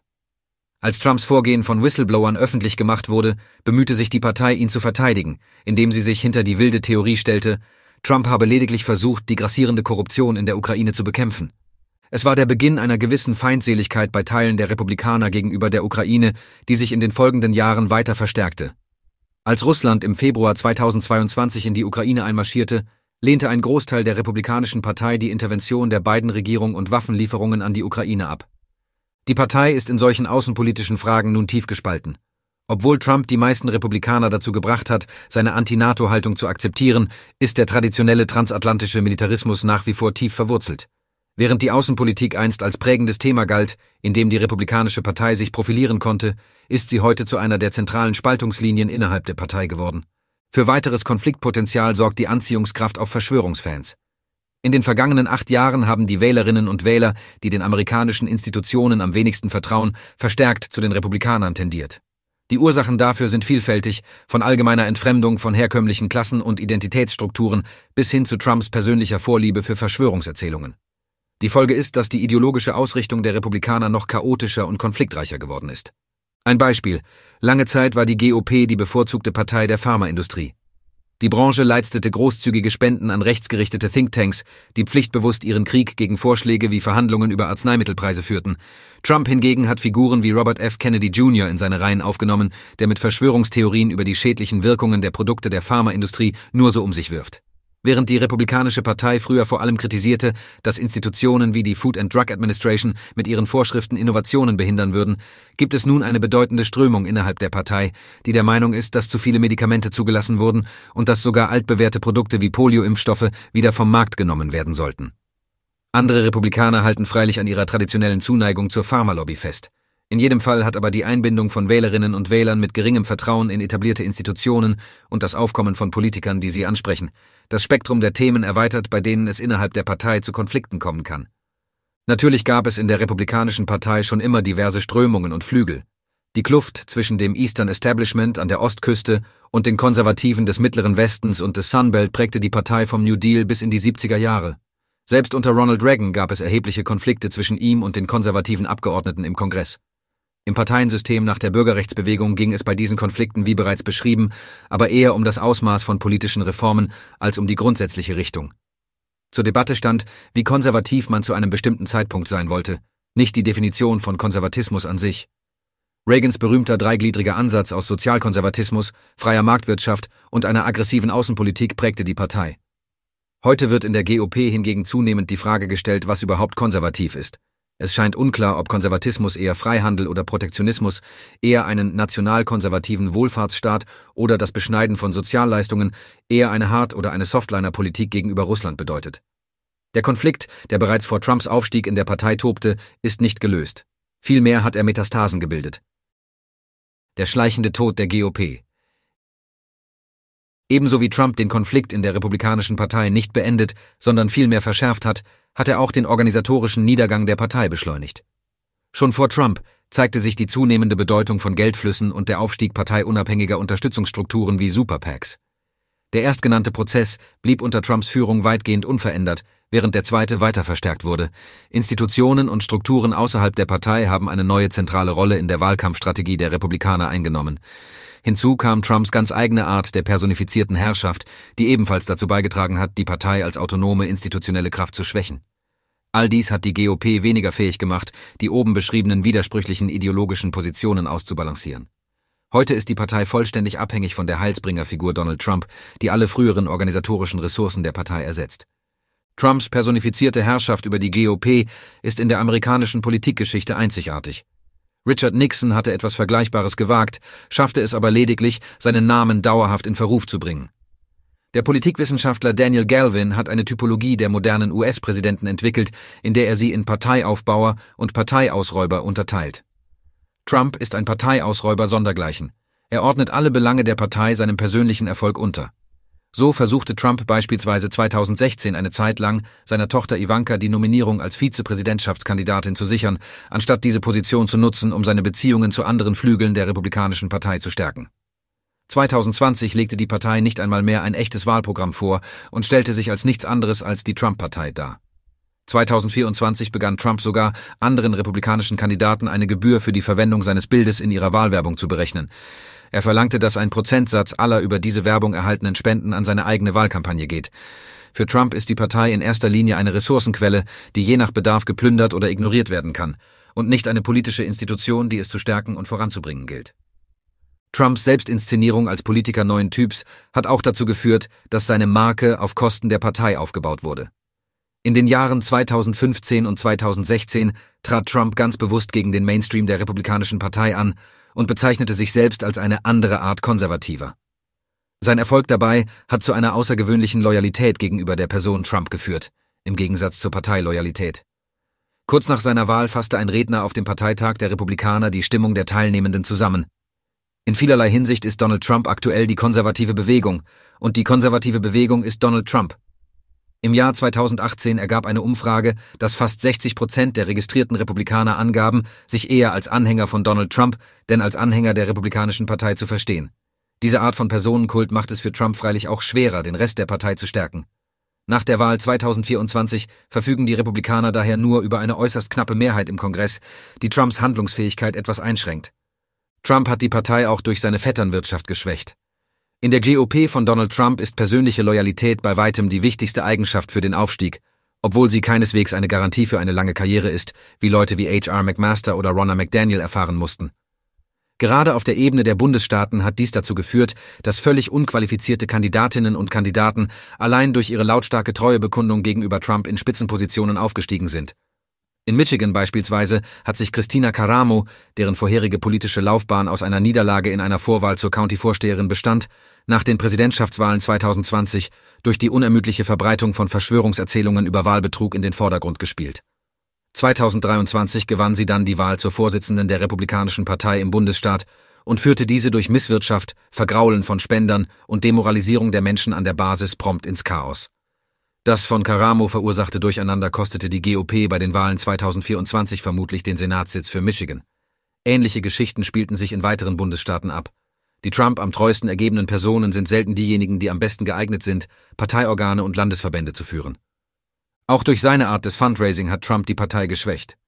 Als Trumps Vorgehen von Whistleblowern öffentlich gemacht wurde, bemühte sich die Partei, ihn zu verteidigen, indem sie sich hinter die wilde Theorie stellte, Trump habe lediglich versucht, die grassierende Korruption in der Ukraine zu bekämpfen. Es war der Beginn einer gewissen Feindseligkeit bei Teilen der Republikaner gegenüber der Ukraine, die sich in den folgenden Jahren weiter verstärkte. Als Russland im Februar zweitausendzweiundzwanzig in die Ukraine einmarschierte, lehnte ein Großteil der Republikanischen Partei die Intervention der Biden-Regierung und Waffenlieferungen an die Ukraine ab. Die Partei ist in solchen außenpolitischen Fragen nun tief gespalten. Obwohl Trump die meisten Republikaner dazu gebracht hat, seine Anti-NATO-Haltung zu akzeptieren, ist der traditionelle transatlantische Militarismus nach wie vor tief verwurzelt. Während die Außenpolitik einst als prägendes Thema galt, in dem die Republikanische Partei sich profilieren konnte, ist sie heute zu einer der zentralen Spaltungslinien innerhalb der Partei geworden. Für weiteres Konfliktpotenzial sorgt die Anziehungskraft auf Verschwörungsfans. In den vergangenen acht Jahren haben die Wählerinnen und Wähler, die den amerikanischen Institutionen am wenigsten vertrauen, verstärkt zu den Republikanern tendiert. Die Ursachen dafür sind vielfältig, von allgemeiner Entfremdung von herkömmlichen Klassen- und Identitätsstrukturen bis hin zu Trumps persönlicher Vorliebe für Verschwörungserzählungen. Die Folge ist, dass die ideologische Ausrichtung der Republikaner noch chaotischer und konfliktreicher geworden ist. Ein Beispiel: Lange Zeit war die G O P die bevorzugte Partei der Pharmaindustrie. Die Branche leistete großzügige Spenden an rechtsgerichtete Thinktanks, die pflichtbewusst ihren Krieg gegen Vorschläge wie Verhandlungen über Arzneimittelpreise führten. Trump hingegen hat Figuren wie Robert F. Kennedy Junior in seine Reihen aufgenommen, der mit Verschwörungstheorien über die schädlichen Wirkungen der Produkte der Pharmaindustrie nur so um sich wirft. Während die Republikanische Partei früher vor allem kritisierte, dass Institutionen wie die Food and Drug Administration mit ihren Vorschriften Innovationen behindern würden, gibt es nun eine bedeutende Strömung innerhalb der Partei, die der Meinung ist, dass zu viele Medikamente zugelassen wurden und dass sogar altbewährte Produkte wie Polioimpfstoffe wieder vom Markt genommen werden sollten. Andere Republikaner halten freilich an ihrer traditionellen Zuneigung zur Pharmalobby fest. In jedem Fall hat aber die Einbindung von Wählerinnen und Wählern mit geringem Vertrauen in etablierte Institutionen und das Aufkommen von Politikern, die sie ansprechen, das Spektrum der Themen erweitert, bei denen es innerhalb der Partei zu Konflikten kommen kann. Natürlich gab es in der Republikanischen Partei schon immer diverse Strömungen und Flügel. Die Kluft zwischen dem Eastern Establishment an der Ostküste und den Konservativen des Mittleren Westens und des Sunbelt prägte die Partei vom New Deal bis in die siebziger Jahre. Selbst unter Ronald Reagan gab es erhebliche Konflikte zwischen ihm und den konservativen Abgeordneten im Kongress. Im Parteiensystem nach der Bürgerrechtsbewegung ging es bei diesen Konflikten wie bereits beschrieben, aber eher um das Ausmaß von politischen Reformen als um die grundsätzliche Richtung. Zur Debatte stand, wie konservativ man zu einem bestimmten Zeitpunkt sein wollte, nicht die Definition von Konservatismus an sich. Reagans berühmter dreigliedriger Ansatz aus Sozialkonservatismus, freier Marktwirtschaft und einer aggressiven Außenpolitik prägte die Partei. Heute wird in der G O P hingegen zunehmend die Frage gestellt, was überhaupt konservativ ist. Es scheint unklar, ob Konservatismus eher Freihandel oder Protektionismus, eher einen nationalkonservativen Wohlfahrtsstaat oder das Beschneiden von Sozialleistungen, eher eine Hard- oder eine Softliner-Politik gegenüber Russland bedeutet. Der Konflikt, der bereits vor Trumps Aufstieg in der Partei tobte, ist nicht gelöst. Vielmehr hat er Metastasen gebildet. Der schleichende Tod der G O P. Ebenso wie Trump den Konflikt in der Republikanischen Partei nicht beendet, sondern vielmehr verschärft hat, hat er auch den organisatorischen Niedergang der Partei beschleunigt. Schon vor Trump zeigte sich die zunehmende Bedeutung von Geldflüssen und der Aufstieg parteiunabhängiger Unterstützungsstrukturen wie Superpacs. Der erstgenannte Prozess blieb unter Trumps Führung weitgehend unverändert, während der zweite weiter verstärkt wurde. Institutionen und Strukturen außerhalb der Partei haben eine neue zentrale Rolle in der Wahlkampfstrategie der Republikaner eingenommen. Hinzu kam Trumps ganz eigene Art der personifizierten Herrschaft, die ebenfalls dazu beigetragen hat, die Partei als autonome institutionelle Kraft zu schwächen. All dies hat die G O P weniger fähig gemacht, die oben beschriebenen widersprüchlichen ideologischen Positionen auszubalancieren. Heute ist die Partei vollständig abhängig von der Heilsbringerfigur Donald Trump, die alle früheren organisatorischen Ressourcen der Partei ersetzt. Trumps personifizierte Herrschaft über die G O P ist in der amerikanischen Politikgeschichte einzigartig. Richard Nixon hatte etwas Vergleichbares gewagt, schaffte es aber lediglich, seinen Namen dauerhaft in Verruf zu bringen. Der Politikwissenschaftler Daniel Galvin hat eine Typologie der modernen U S-Präsidenten entwickelt, in der er sie in Parteiaufbauer und Parteiausräuber unterteilt. Trump ist ein Parteiausräuber sondergleichen. Er ordnet alle Belange der Partei seinem persönlichen Erfolg unter. So versuchte Trump beispielsweise zweitausendsechzehn eine Zeit lang, seiner Tochter Ivanka die Nominierung als Vizepräsidentschaftskandidatin zu sichern, anstatt diese Position zu nutzen, um seine Beziehungen zu anderen Flügeln der Republikanischen Partei zu stärken. zweitausendzwanzig legte die Partei nicht einmal mehr ein echtes Wahlprogramm vor und stellte sich als nichts anderes als die Trump-Partei dar. zweitausendvierundzwanzig begann Trump sogar, anderen republikanischen Kandidaten eine Gebühr für die Verwendung seines Bildes in ihrer Wahlwerbung zu berechnen. Er verlangte, dass ein Prozentsatz aller über diese Werbung erhaltenen Spenden an seine eigene Wahlkampagne geht. Für Trump ist die Partei in erster Linie eine Ressourcenquelle, die je nach Bedarf geplündert oder ignoriert werden kann, und nicht eine politische Institution, die es zu stärken und voranzubringen gilt. Trumps Selbstinszenierung als Politiker neuen Typs hat auch dazu geführt, dass seine Marke auf Kosten der Partei aufgebaut wurde. In den Jahren zweitausendfünfzehn und zweitausendsechzehn trat Trump ganz bewusst gegen den Mainstream der Republikanischen Partei an und bezeichnete sich selbst als eine andere Art Konservativer. Sein Erfolg dabei hat zu einer außergewöhnlichen Loyalität gegenüber der Person Trump geführt, im Gegensatz zur Parteiloyalität. Kurz nach seiner Wahl fasste ein Redner auf dem Parteitag der Republikaner die Stimmung der Teilnehmenden zusammen. In vielerlei Hinsicht ist Donald Trump aktuell die konservative Bewegung, und die konservative Bewegung ist Donald Trump. Im Jahr zweitausendachtzehn ergab eine Umfrage, dass fast sechzig Prozent der registrierten Republikaner angaben, sich eher als Anhänger von Donald Trump, denn als Anhänger der Republikanischen Partei zu verstehen. Diese Art von Personenkult macht es für Trump freilich auch schwerer, den Rest der Partei zu stärken. Nach der Wahl zweitausendvierundzwanzig verfügen die Republikaner daher nur über eine äußerst knappe Mehrheit im Kongress, die Trumps Handlungsfähigkeit etwas einschränkt. Trump hat die Partei auch durch seine Vetternwirtschaft geschwächt. In der G O P von Donald Trump ist persönliche Loyalität bei weitem die wichtigste Eigenschaft für den Aufstieg, obwohl sie keineswegs eine Garantie für eine lange Karriere ist, wie Leute wie H R McMaster oder Ronna McDaniel erfahren mussten. Gerade auf der Ebene der Bundesstaaten hat dies dazu geführt, dass völlig unqualifizierte Kandidatinnen und Kandidaten allein durch ihre lautstarke Treuebekundung gegenüber Trump in Spitzenpositionen aufgestiegen sind. In Michigan beispielsweise hat sich Kristina Karamo, deren vorherige politische Laufbahn aus einer Niederlage in einer Vorwahl zur County-Vorsteherin bestand, nach den Präsidentschaftswahlen zweitausendzwanzig durch die unermüdliche Verbreitung von Verschwörungserzählungen über Wahlbetrug in den Vordergrund gespielt. zweitausenddreiundzwanzig gewann sie dann die Wahl zur Vorsitzenden der Republikanischen Partei im Bundesstaat und führte diese durch Misswirtschaft, Vergraulen von Spendern und Demoralisierung der Menschen an der Basis prompt ins Chaos. Das von Karamo verursachte Durcheinander kostete die G O P bei den Wahlen zweitausendvierundzwanzig vermutlich den Senatssitz für Michigan. Ähnliche Geschichten spielten sich in weiteren Bundesstaaten ab. Die Trump am treuesten ergebenen Personen sind selten diejenigen, die am besten geeignet sind, Parteiorgane und Landesverbände zu führen. Auch durch seine Art des Fundraising hat Trump die Partei geschwächt.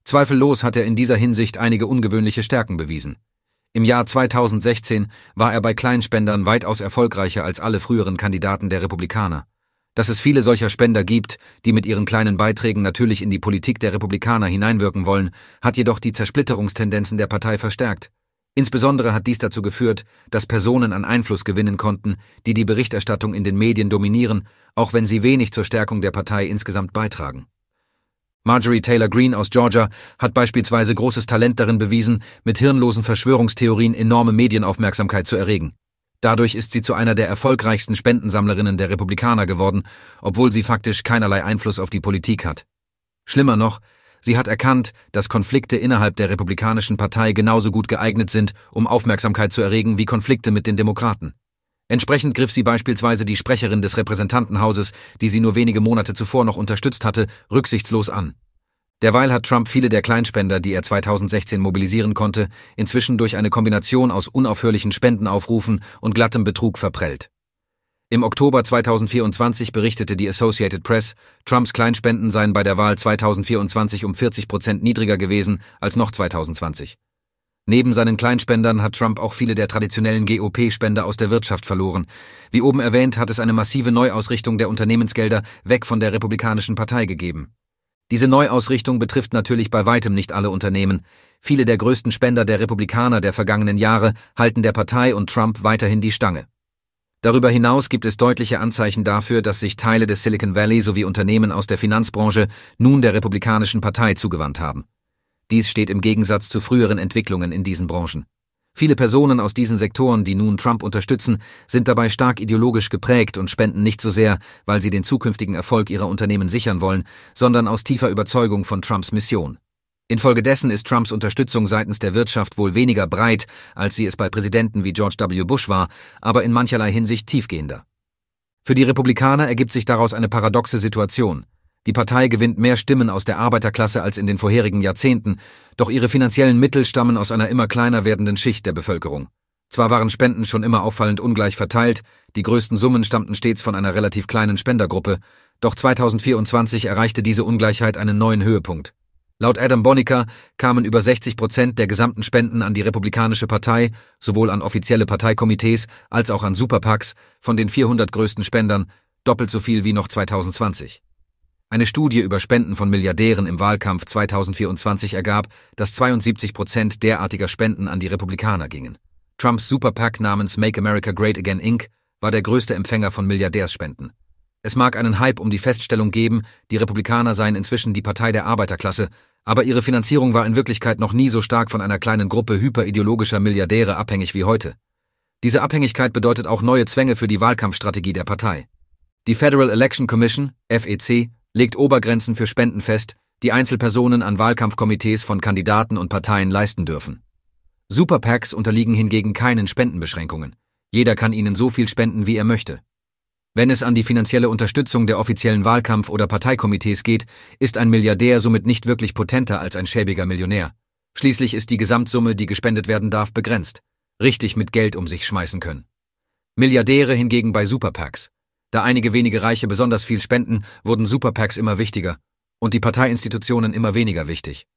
Zweifellos hat er in dieser Hinsicht einige ungewöhnliche Stärken bewiesen. Im Jahr zweitausendsechzehn war er bei Kleinspendern weitaus erfolgreicher als alle früheren Kandidaten der Republikaner. Dass es viele solcher Spender gibt, die mit ihren kleinen Beiträgen natürlich in die Politik der Republikaner hineinwirken wollen, hat jedoch die Zersplitterungstendenzen der Partei verstärkt. Insbesondere hat dies dazu geführt, dass Personen an Einfluss gewinnen konnten, die die Berichterstattung in den Medien dominieren, auch wenn sie wenig zur Stärkung der Partei insgesamt beitragen. Marjorie Taylor Greene aus Georgia hat beispielsweise großes Talent darin bewiesen, mit hirnlosen Verschwörungstheorien enorme Medienaufmerksamkeit zu erregen. Dadurch ist sie zu einer der erfolgreichsten Spendensammlerinnen der Republikaner geworden, obwohl sie faktisch keinerlei Einfluss auf die Politik hat. Schlimmer noch, sie hat erkannt, dass Konflikte innerhalb der Republikanischen Partei genauso gut geeignet sind, um Aufmerksamkeit zu erregen wie Konflikte mit den Demokraten. Entsprechend griff sie beispielsweise die Sprecherin des Repräsentantenhauses, die sie nur wenige Monate zuvor noch unterstützt hatte, rücksichtslos an. Derweil hat Trump viele der Kleinspender, die er zweitausendsechzehn mobilisieren konnte, inzwischen durch eine Kombination aus unaufhörlichen Spendenaufrufen und glattem Betrug verprellt. Im Oktober zweitausendvierundzwanzig berichtete die Associated Press, Trumps Kleinspenden seien bei der Wahl zweitausendvierundzwanzig um vierzig Prozent niedriger gewesen als noch zweitausendzwanzig. Neben seinen Kleinspendern hat Trump auch viele der traditionellen G O P-Spender aus der Wirtschaft verloren. Wie oben erwähnt, hat es eine massive Neuausrichtung der Unternehmensgelder weg von der Republikanischen Partei gegeben. Diese Neuausrichtung betrifft natürlich bei weitem nicht alle Unternehmen. Viele der größten Spender der Republikaner der vergangenen Jahre halten der Partei und Trump weiterhin die Stange. Darüber hinaus gibt es deutliche Anzeichen dafür, dass sich Teile des Silicon Valley sowie Unternehmen aus der Finanzbranche nun der Republikanischen Partei zugewandt haben. Dies steht im Gegensatz zu früheren Entwicklungen in diesen Branchen. Viele Personen aus diesen Sektoren, die nun Trump unterstützen, sind dabei stark ideologisch geprägt und spenden nicht so sehr, weil sie den zukünftigen Erfolg ihrer Unternehmen sichern wollen, sondern aus tiefer Überzeugung von Trumps Mission. Infolgedessen ist Trumps Unterstützung seitens der Wirtschaft wohl weniger breit, als sie es bei Präsidenten wie George W. Bush war, aber in mancherlei Hinsicht tiefgehender. Für die Republikaner ergibt sich daraus eine paradoxe Situation. Die Partei gewinnt mehr Stimmen aus der Arbeiterklasse als in den vorherigen Jahrzehnten, doch ihre finanziellen Mittel stammen aus einer immer kleiner werdenden Schicht der Bevölkerung. Zwar waren Spenden schon immer auffallend ungleich verteilt, die größten Summen stammten stets von einer relativ kleinen Spendergruppe, doch zweitausendvierundzwanzig erreichte diese Ungleichheit einen neuen Höhepunkt. Laut Adam Bonica kamen über sechzig Prozent der gesamten Spenden an die Republikanische Partei, sowohl an offizielle Parteikomitees als auch an Superpacs, von den vierhundert größten Spendern, doppelt so viel wie noch zweitausendzwanzig. Eine Studie über Spenden von Milliardären im Wahlkampf zweitausendvierundzwanzig ergab, dass zweiundsiebzig Prozent derartiger Spenden an die Republikaner gingen. Trumps Superpac namens Make America Great Again Incorporated war der größte Empfänger von Milliardärsspenden. Es mag einen Hype um die Feststellung geben, die Republikaner seien inzwischen die Partei der Arbeiterklasse, aber ihre Finanzierung war in Wirklichkeit noch nie so stark von einer kleinen Gruppe hyperideologischer Milliardäre abhängig wie heute. Diese Abhängigkeit bedeutet auch neue Zwänge für die Wahlkampfstrategie der Partei. Die Federal Election Commission, F E C, legt Obergrenzen für Spenden fest, die Einzelpersonen an Wahlkampfkomitees von Kandidaten und Parteien leisten dürfen. Superpacs unterliegen hingegen keinen Spendenbeschränkungen. Jeder kann ihnen so viel spenden, wie er möchte. Wenn es an die finanzielle Unterstützung der offiziellen Wahlkampf- oder Parteikomitees geht, ist ein Milliardär somit nicht wirklich potenter als ein schäbiger Millionär. Schließlich ist die Gesamtsumme, die gespendet werden darf, begrenzt. Richtig mit Geld um sich schmeißen können. Milliardäre hingegen bei Superpacs. Da einige wenige Reiche besonders viel spenden, wurden Superpacs immer wichtiger und die Parteiinstitutionen immer weniger wichtig.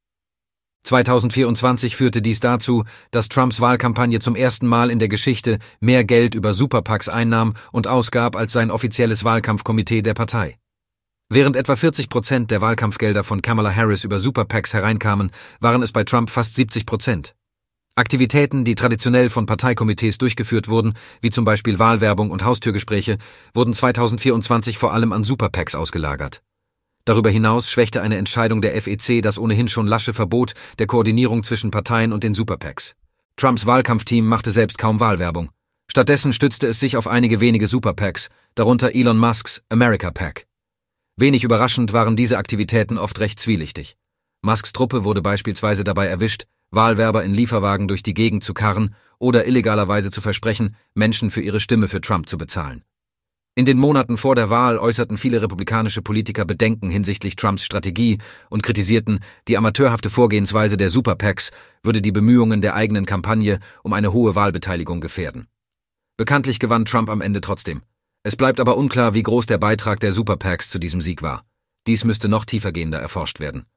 zweitausendvierundzwanzig führte dies dazu, dass Trumps Wahlkampagne zum ersten Mal in der Geschichte mehr Geld über Superpacs einnahm und ausgab als sein offizielles Wahlkampfkomitee der Partei. Während etwa vierzig Prozent der Wahlkampfgelder von Kamala Harris über Superpacs hereinkamen, waren es bei Trump fast siebzig Prozent. Aktivitäten, die traditionell von Parteikomitees durchgeführt wurden, wie zum Beispiel Wahlwerbung und Haustürgespräche, wurden zweitausendvierundzwanzig vor allem an Superpacs ausgelagert. Darüber hinaus schwächte eine Entscheidung der F E C das ohnehin schon lasche Verbot der Koordinierung zwischen Parteien und den Superpacs. Trumps Wahlkampfteam machte selbst kaum Wahlwerbung. Stattdessen stützte es sich auf einige wenige Superpacs, darunter Elon Musks America Pac. Wenig überraschend waren diese Aktivitäten oft recht zwielichtig. Musks Truppe wurde beispielsweise dabei erwischt, Wahlwerber in Lieferwagen durch die Gegend zu karren oder illegalerweise zu versprechen, Menschen für ihre Stimme für Trump zu bezahlen. In den Monaten vor der Wahl äußerten viele republikanische Politiker Bedenken hinsichtlich Trumps Strategie und kritisierten, die amateurhafte Vorgehensweise der Superpacs würde die Bemühungen der eigenen Kampagne um eine hohe Wahlbeteiligung gefährden. Bekanntlich gewann Trump am Ende trotzdem. Es bleibt aber unklar, wie groß der Beitrag der Superpacs zu diesem Sieg war. Dies müsste noch tiefergehender erforscht werden.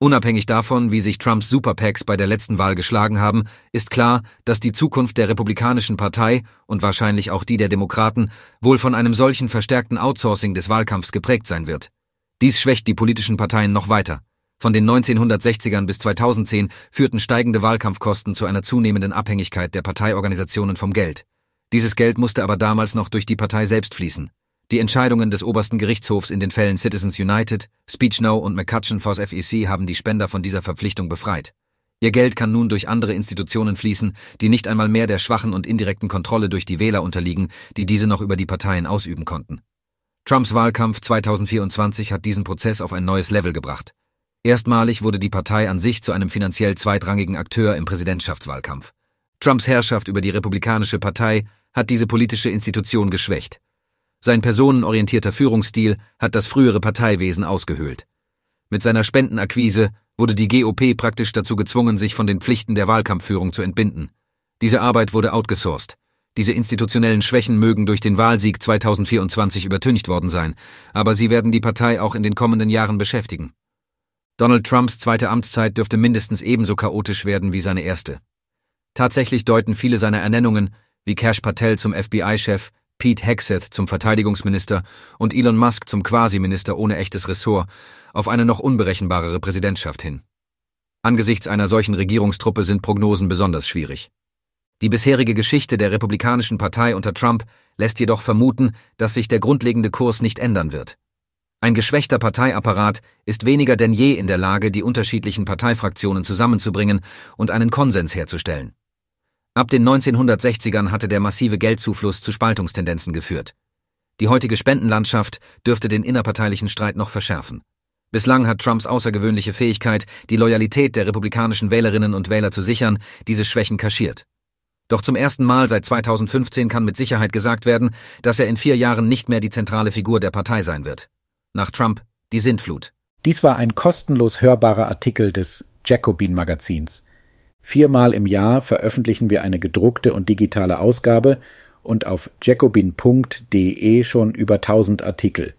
Unabhängig davon, wie sich Trumps Super-PACs bei der letzten Wahl geschlagen haben, ist klar, dass die Zukunft der Republikanischen Partei und wahrscheinlich auch die der Demokraten wohl von einem solchen verstärkten Outsourcing des Wahlkampfs geprägt sein wird. Dies schwächt die politischen Parteien noch weiter. Von den neunzehnhundertsechzigern bis zweitausendzehn führten steigende Wahlkampfkosten zu einer zunehmenden Abhängigkeit der Parteiorganisationen vom Geld. Dieses Geld musste aber damals noch durch die Partei selbst fließen. Die Entscheidungen des obersten Gerichtshofs in den Fällen Citizens United, Speech No und McCutcheon vs F E C haben die Spender von dieser Verpflichtung befreit. Ihr Geld kann nun durch andere Institutionen fließen, die nicht einmal mehr der schwachen und indirekten Kontrolle durch die Wähler unterliegen, die diese noch über die Parteien ausüben konnten. Trumps Wahlkampf zweitausendvierundzwanzig hat diesen Prozess auf ein neues Level gebracht. Erstmalig wurde die Partei an sich zu einem finanziell zweitrangigen Akteur im Präsidentschaftswahlkampf. Trumps Herrschaft über die Republikanische Partei hat diese politische Institution geschwächt. Sein personenorientierter Führungsstil hat das frühere Parteiwesen ausgehöhlt. Mit seiner Spendenakquise wurde die G O P praktisch dazu gezwungen, sich von den Pflichten der Wahlkampfführung zu entbinden. Diese Arbeit wurde outgesourced. Diese institutionellen Schwächen mögen durch den Wahlsieg zweitausendvierundzwanzig übertüncht worden sein, aber sie werden die Partei auch in den kommenden Jahren beschäftigen. Donald Trumps zweite Amtszeit dürfte mindestens ebenso chaotisch werden wie seine erste. Tatsächlich deuten viele seiner Ernennungen, wie Kash Patel zum F B I-Chef, Pete Hegseth zum Verteidigungsminister und Elon Musk zum Quasi-Minister ohne echtes Ressort, auf eine noch unberechenbarere Präsidentschaft hin. Angesichts einer solchen Regierungstruppe sind Prognosen besonders schwierig. Die bisherige Geschichte der Republikanischen Partei unter Trump lässt jedoch vermuten, dass sich der grundlegende Kurs nicht ändern wird. Ein geschwächter Parteiapparat ist weniger denn je in der Lage, die unterschiedlichen Parteifraktionen zusammenzubringen und einen Konsens herzustellen. Ab den neunzehnhundertsechzigern hatte der massive Geldzufluss zu Spaltungstendenzen geführt. Die heutige Spendenlandschaft dürfte den innerparteilichen Streit noch verschärfen. Bislang hat Trumps außergewöhnliche Fähigkeit, die Loyalität der republikanischen Wählerinnen und Wähler zu sichern, diese Schwächen kaschiert. Doch zum ersten Mal seit zweitausendfünfzehn kann mit Sicherheit gesagt werden, dass er in vier Jahren nicht mehr die zentrale Figur der Partei sein wird. Nach Trump die Sintflut. Dies war ein kostenlos hörbarer Artikel des Jacobin-Magazins. Viermal im Jahr veröffentlichen wir eine gedruckte und digitale Ausgabe und auf jacobin punkt de schon über tausend Artikel.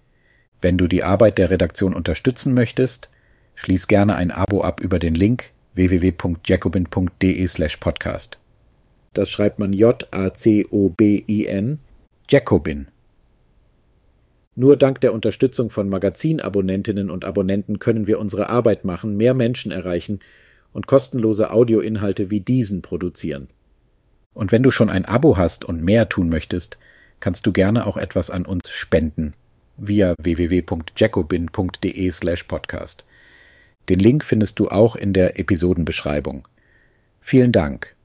Wenn du die Arbeit der Redaktion unterstützen möchtest, schließ gerne ein Abo ab über den Link w w w punkt jacobin punkt de slash podcast. Das schreibt man J A C O B I N, Jacobin. Nur dank der Unterstützung von Magazinabonnentinnen und Abonnenten können wir unsere Arbeit machen, mehr Menschen erreichen und kostenlose Audioinhalte wie diesen produzieren. Und wenn du schon ein Abo hast und mehr tun möchtest, kannst du gerne auch etwas an uns spenden via w w w punkt jacobin punkt de slash podcast. Den Link findest du auch in der Episodenbeschreibung. Vielen Dank.